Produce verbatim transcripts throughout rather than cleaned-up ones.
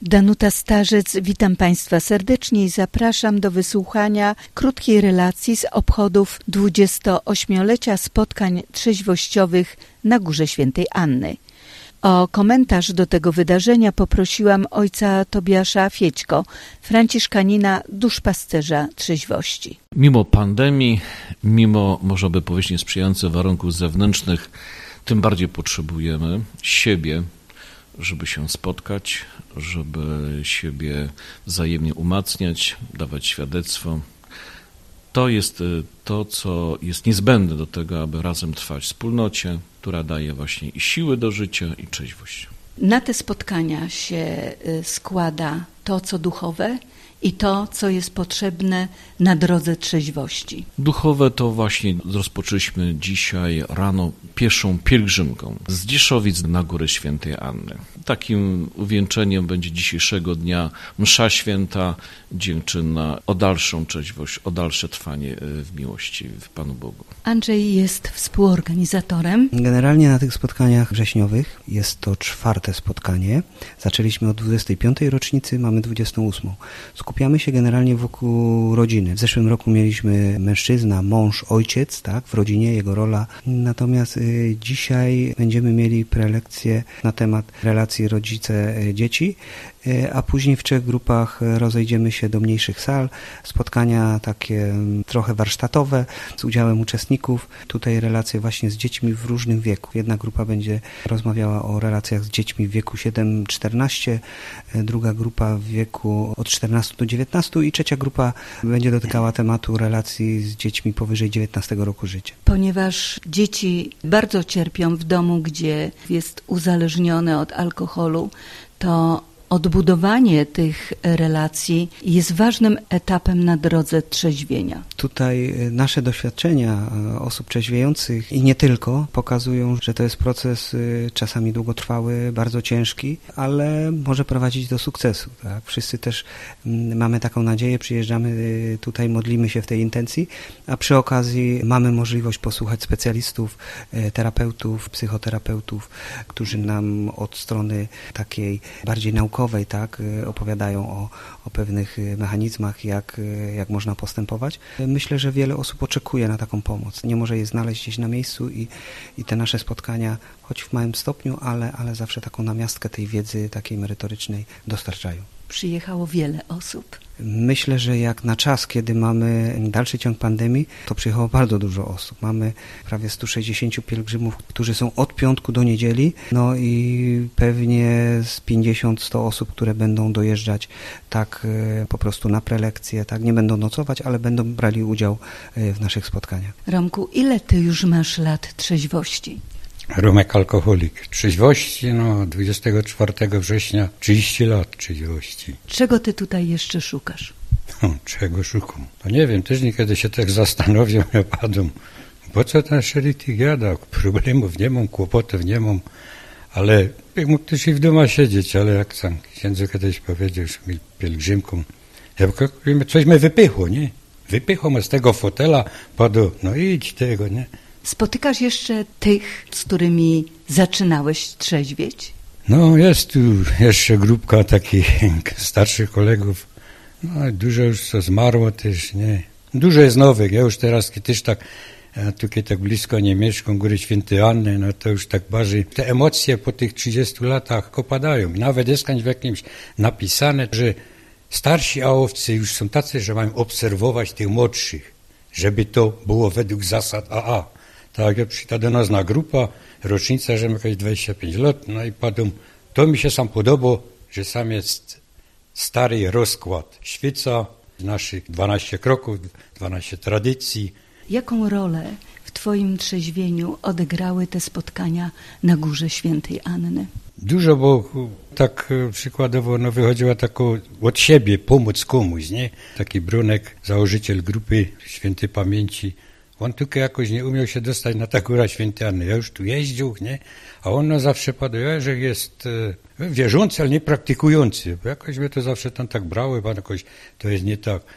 Danuta Starzec, witam Państwa serdecznie i zapraszam do wysłuchania krótkiej relacji z obchodów dwudziestoośmiolecia spotkań trzeźwościowych na Górze Świętej Anny. O komentarz do tego wydarzenia poprosiłam ojca Tobiasza Fiećko, franciszkanina, duszpasterza trzeźwości. Mimo pandemii, mimo, można by powiedzieć, niesprzyjających warunków zewnętrznych, tym bardziej potrzebujemy siebie, żeby się spotkać, żeby siebie wzajemnie umacniać, dawać świadectwo. To jest to, co jest niezbędne do tego, aby razem trwać w wspólnocie, która daje właśnie i siły do życia, i trzeźwość. Na te spotkania się składa to, co duchowe, i to, co jest potrzebne na drodze trzeźwości. Duchowe to właśnie rozpoczęliśmy dzisiaj rano pieszą pielgrzymką z Dzieszowic na Górę Świętej Anny. Takim uwieńczeniem będzie dzisiejszego dnia msza święta dziękczynna o dalszą trzeźwość, o dalsze trwanie w miłości w Panu Bogu. Andrzej jest współorganizatorem. Generalnie na tych spotkaniach wrześniowych jest to czwarte spotkanie. Zaczęliśmy od dwudziestej piątej rocznicy, mamy dwudziestą ósmą. Skupiamy się generalnie wokół rodziny. W zeszłym roku mieliśmy mężczyzna, mąż, ojciec, tak, w rodzinie, jego rola. Natomiast y, dzisiaj będziemy mieli prelekcję na temat relacji rodzice-dzieci, y, a później w trzech grupach rozejdziemy się do mniejszych sal. Spotkania takie y, trochę warsztatowe z udziałem uczestników. Tutaj relacje właśnie z dziećmi w różnym wieku. Jedna grupa będzie rozmawiała o relacjach z dziećmi w wieku siedem czternaście, y, druga grupa w wieku od czternastu do dziewiętnastu i trzecia grupa będzie dotykała tematu relacji z dziećmi powyżej dziewiętnastego roku życia. Ponieważ dzieci bardzo cierpią w domu, gdzie jest uzależnione od alkoholu, to odbudowanie tych relacji jest ważnym etapem na drodze trzeźwienia. Tutaj nasze doświadczenia osób trzeźwiejących i nie tylko pokazują, że to jest proces czasami długotrwały, bardzo ciężki, ale może prowadzić do sukcesu. Tak? Wszyscy też mamy taką nadzieję, przyjeżdżamy tutaj, modlimy się w tej intencji, a przy okazji mamy możliwość posłuchać specjalistów, terapeutów, psychoterapeutów, którzy nam od strony takiej bardziej naukowej tak, opowiadają o, o pewnych mechanizmach, jak, jak można postępować. Myślę, że wiele osób oczekuje na taką pomoc. Nie może jej znaleźć gdzieś na miejscu i, i te nasze spotkania, choć w małym stopniu, ale, ale zawsze taką namiastkę tej wiedzy takiej merytorycznej dostarczają. Przyjechało wiele osób. Myślę, że jak na czas, kiedy mamy dalszy ciąg pandemii, to przyjechało bardzo dużo osób. Mamy prawie sto sześćdziesiąt pielgrzymów, którzy są od piątku do niedzieli, no i pewnie z pięćdziesiąt do stu osób, które będą dojeżdżać tak po prostu na prelekcje, tak nie będą nocować, ale będą brali udział w naszych spotkaniach. Romku, ile ty już masz lat trzeźwości? Romek alkoholik. Trzeźwości, no dwudziestego czwartego września, trzydzieści lat trzeźwości. Czego ty tutaj jeszcze szukasz? No, czego szukam? No nie wiem, też niekiedy się tak zastanowię, ja padam, po co ten szeryty gada? Problemów nie mam, kłopotów nie mam, ale jak mógł też i w domu siedzieć, ale jak sam księdzu kiedyś powiedział, że mi pielgrzymką, ja coś mnie wypychło, nie? Wypychło mnie z tego fotela, padł, no idź tego, nie? Spotykasz jeszcze tych, z którymi zaczynałeś trzeźwieć? No jest tu jeszcze grupka takich starszych kolegów. No dużo już co zmarło też, nie. Dużo jest nowych. Ja już teraz też tak, ja tutaj tak blisko nie mieszkam, Góry Świętej Anny, no to już tak bardziej te emocje po tych trzydziestu latach opadają. Nawet jest w jakimś napisane, że starsi owcy już są tacy, że mają obserwować tych młodszych, żeby to było według zasad A A. Tak, jak przyjdzie do nas na grupa, rocznica, że ma jakieś dwadzieścia pięć lat, no i padł, to mi się sam podoba, że sam jest stary rozkład. Świeca, naszych dwanaście kroków, dwanaście tradycji. Jaką rolę w twoim trzeźwieniu odegrały te spotkania na Górze Świętej Anny? Dużo, bo tak przykładowo no, wychodziła taką od siebie pomóc komuś, nie? Taki Brunek, założyciel grupy Świętej Pamięci, on tylko jakoś nie umiał się dostać na ta Góra Świętej Anny. Ja już tu jeździł, nie? A on no, zawsze padł, że jest e, wierzący, ale nie praktykujący. Bo jakoś mnie to zawsze tam tak brało, bo jakoś to jest nie tak.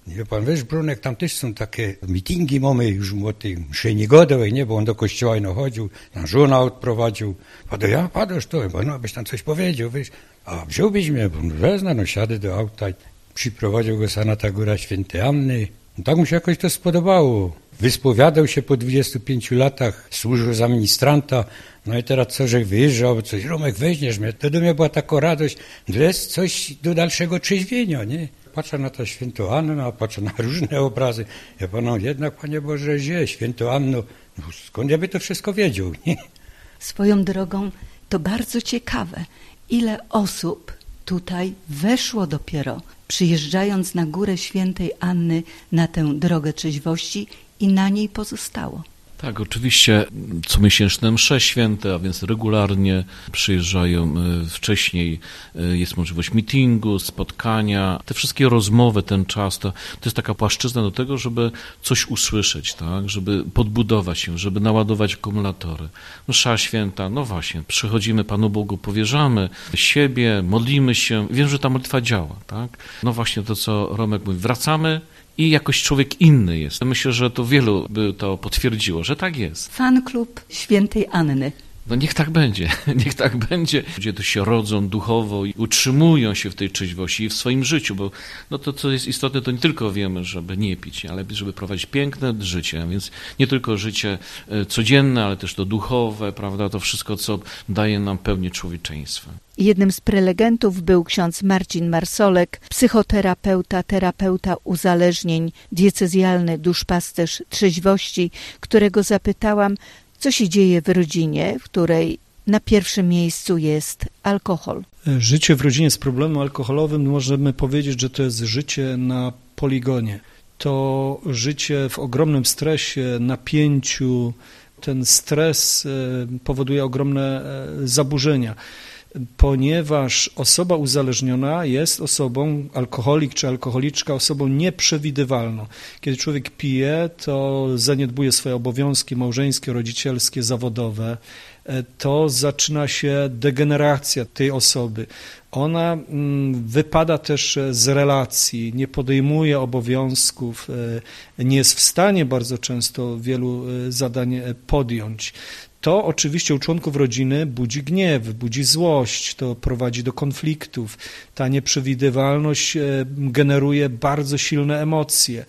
Nie, pan wiesz, Brunek, tam też są takie mitingi mamy już o tej mszy niegodowej, nie, bo on do kościoła ino chodził, tam żona odprowadził. Pado, ja, padoż to, bo no, byś tam coś powiedział, wiesz, a wziąłbyś mnie, bo wezna, no siadę do auta i przyprowadził go sana ta góra świętej Anny. No, tak mu się jakoś to spodobało. Wyspowiadał się po dwudziestu pięciu latach, służył za ministranta, no i teraz co, że wyjeżdżał, coś, Romek, weźmiesz mnie. To do mnie była taka radość, to jest coś do dalszego trzeźwienia, nie? Patrzę na tę świętą Annę, patrzę na różne obrazy. Ja panu jednak, Panie Boże, że świętą Anno, no, skąd ja by to wszystko wiedział, nie? Swoją drogą to bardzo ciekawe, ile osób tutaj weszło dopiero, przyjeżdżając na Górę Świętej Anny na tę drogę trzeźwości i na niej pozostało. Tak, oczywiście comiesięczne msze święte, a więc regularnie przyjeżdżają wcześniej, jest możliwość meetingu, spotkania, te wszystkie rozmowy, ten czas, to, to jest taka płaszczyzna do tego, żeby coś usłyszeć, tak, żeby podbudować się, żeby naładować akumulatory. Msza święta, no właśnie, przychodzimy Panu Bogu, powierzamy siebie, modlimy się, wiem, że ta modlitwa działa, tak. No właśnie to, co Romek mówi, wracamy i jakoś człowiek inny jest. Myślę, że to wielu by to potwierdziło, że tak jest. Fan klub Świętej Anny. No niech tak będzie, niech tak będzie. Ludzie tu się rodzą duchowo i utrzymują się w tej trzeźwości i w swoim życiu, bo no to, co jest istotne, to nie tylko wiemy, żeby nie pić, ale żeby prowadzić piękne życie, więc nie tylko życie codzienne, ale też to duchowe, prawda, to wszystko, co daje nam pełnię człowieczeństwa. Jednym z prelegentów był ksiądz Marcin Marsolek, psychoterapeuta, terapeuta uzależnień, diecezjalny duszpasterz trzeźwości, którego zapytałam, co się dzieje w rodzinie, w której na pierwszym miejscu jest alkohol. Życie w rodzinie z problemem alkoholowym możemy powiedzieć, że to jest życie na poligonie. To życie w ogromnym stresie, napięciu. Ten stres powoduje ogromne zaburzenia, ponieważ osoba uzależniona jest osobą, alkoholik czy alkoholiczka, osobą nieprzewidywalną. Kiedy człowiek pije, to zaniedbuje swoje obowiązki małżeńskie, rodzicielskie, zawodowe. To zaczyna się degeneracja tej osoby. Ona wypada też z relacji, nie podejmuje obowiązków, nie jest w stanie bardzo często wielu zadań podjąć. To oczywiście u członków rodziny budzi gniew, budzi złość, to prowadzi do konfliktów. Ta nieprzewidywalność generuje bardzo silne emocje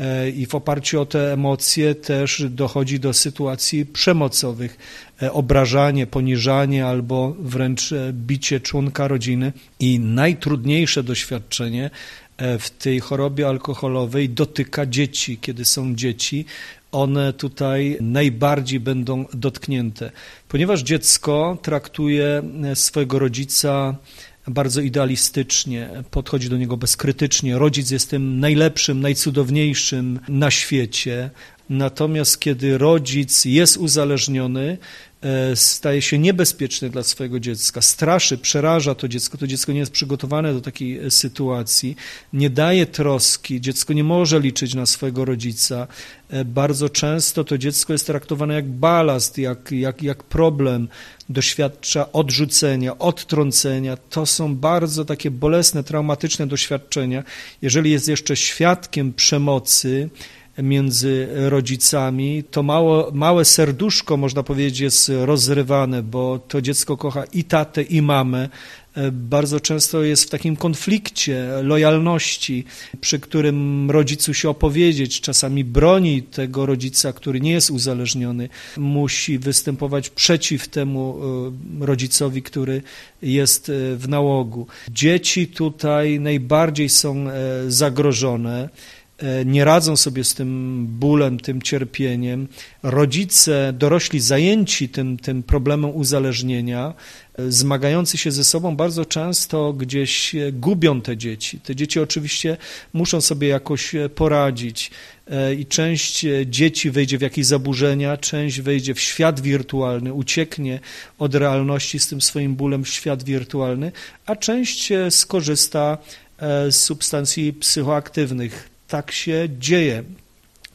i w oparciu o te emocje też dochodzi do sytuacji przemocowych. Obrażanie, poniżanie albo wręcz bicie członka rodziny. I najtrudniejsze doświadczenie w tej chorobie alkoholowej dotyka dzieci. Kiedy są dzieci, one tutaj najbardziej będą dotknięte, ponieważ dziecko traktuje swojego rodzica bardzo idealistycznie, podchodzi do niego bezkrytycznie. Rodzic jest tym najlepszym, najcudowniejszym na świecie. Natomiast kiedy rodzic jest uzależniony, staje się niebezpieczny dla swojego dziecka, straszy, przeraża to dziecko, to dziecko nie jest przygotowane do takiej sytuacji, nie daje troski, dziecko nie może liczyć na swojego rodzica. Bardzo często to dziecko jest traktowane jak balast, jak, jak, jak problem, doświadcza odrzucenia, odtrącenia. To są bardzo takie bolesne, traumatyczne doświadczenia. Jeżeli jest jeszcze świadkiem przemocy między rodzicami, to mało, małe serduszko, można powiedzieć, jest rozrywane, bo to dziecko kocha i tatę, i mamę. Bardzo często jest w takim konflikcie lojalności, przy którym rodzicu się opowiedzieć, czasami broni tego rodzica, który nie jest uzależniony, musi występować przeciw temu rodzicowi, który jest w nałogu. Dzieci tutaj najbardziej są zagrożone, nie radzą sobie z tym bólem, tym cierpieniem. Rodzice, dorośli zajęci tym, tym problemem uzależnienia, zmagający się ze sobą, bardzo często gdzieś gubią te dzieci. Te dzieci oczywiście muszą sobie jakoś poradzić i część dzieci wejdzie w jakieś zaburzenia, część wejdzie w świat wirtualny, ucieknie od realności z tym swoim bólem w świat wirtualny, a część skorzysta z substancji psychoaktywnych. Tak się dzieje.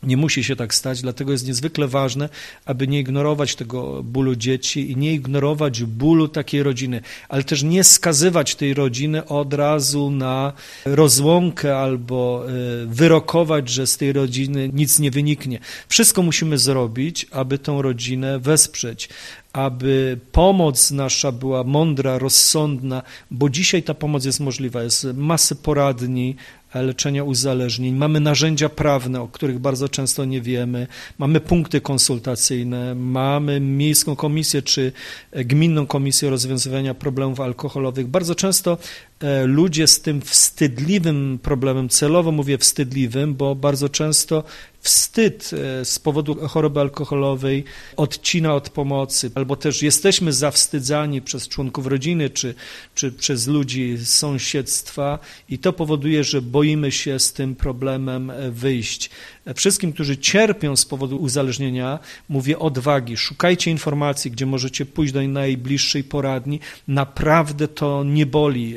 Nie musi się tak stać, dlatego jest niezwykle ważne, aby nie ignorować tego bólu dzieci i nie ignorować bólu takiej rodziny, ale też nie skazywać tej rodziny od razu na rozłąkę albo wyrokować, że z tej rodziny nic nie wyniknie. Wszystko musimy zrobić, aby tą rodzinę wesprzeć, aby pomoc nasza była mądra, rozsądna, bo dzisiaj ta pomoc jest możliwa. Jest masy poradni, leczenia uzależnień, mamy narzędzia prawne, o których bardzo często nie wiemy, mamy punkty konsultacyjne, mamy miejską komisję czy gminną komisję rozwiązywania problemów alkoholowych. Bardzo często ludzie z tym wstydliwym problemem, celowo mówię wstydliwym, bo bardzo często wstyd z powodu choroby alkoholowej odcina od pomocy, albo też jesteśmy zawstydzani przez członków rodziny czy, czy przez ludzi z sąsiedztwa i to powoduje, że boimy się z tym problemem wyjść. Wszystkim, którzy cierpią z powodu uzależnienia, mówię odwagi, szukajcie informacji, gdzie możecie pójść do najbliższej poradni, naprawdę to nie boli,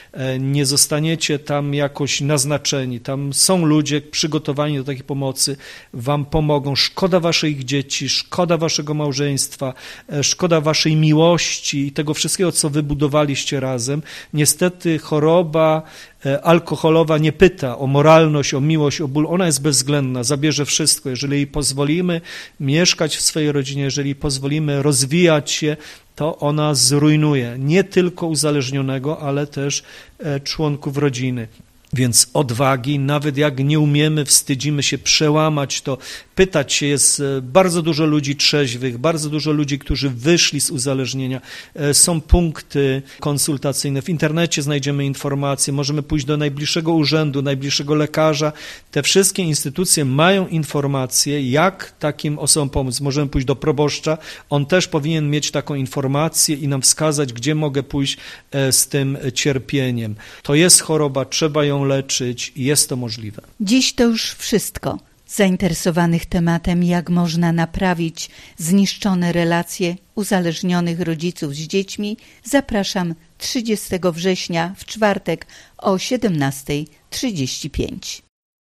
nie zostaniecie tam jakoś naznaczeni, tam są ludzie przygotowani do takiej pomocy, wam pomogą, szkoda waszych dzieci, szkoda waszego małżeństwa, szkoda waszej miłości i tego wszystkiego, co wybudowaliście razem. Niestety choroba alkoholowa nie pyta o moralność, o miłość, o ból, ona jest bezwzględna, zabierze wszystko. Jeżeli jej pozwolimy mieszkać w swojej rodzinie, jeżeli pozwolimy rozwijać się, to ona zrujnuje nie tylko uzależnionego, ale też członków rodziny. Więc odwagi, nawet jak nie umiemy, wstydzimy się przełamać to, pytać się, jest bardzo dużo ludzi trzeźwych, bardzo dużo ludzi, którzy wyszli z uzależnienia. Są punkty konsultacyjne, w internecie znajdziemy informacje, możemy pójść do najbliższego urzędu, najbliższego lekarza. Te wszystkie instytucje mają informacje, jak takim osobom pomóc. Możemy pójść do proboszcza, on też powinien mieć taką informację i nam wskazać, gdzie mogę pójść z tym cierpieniem. To jest choroba, trzeba ją leczyć i jest to możliwe. Dziś to już wszystko. Zainteresowanych tematem, jak można naprawić zniszczone relacje uzależnionych rodziców z dziećmi, zapraszam trzydziestego września w czwartek o siedemnasta trzydzieści pięć.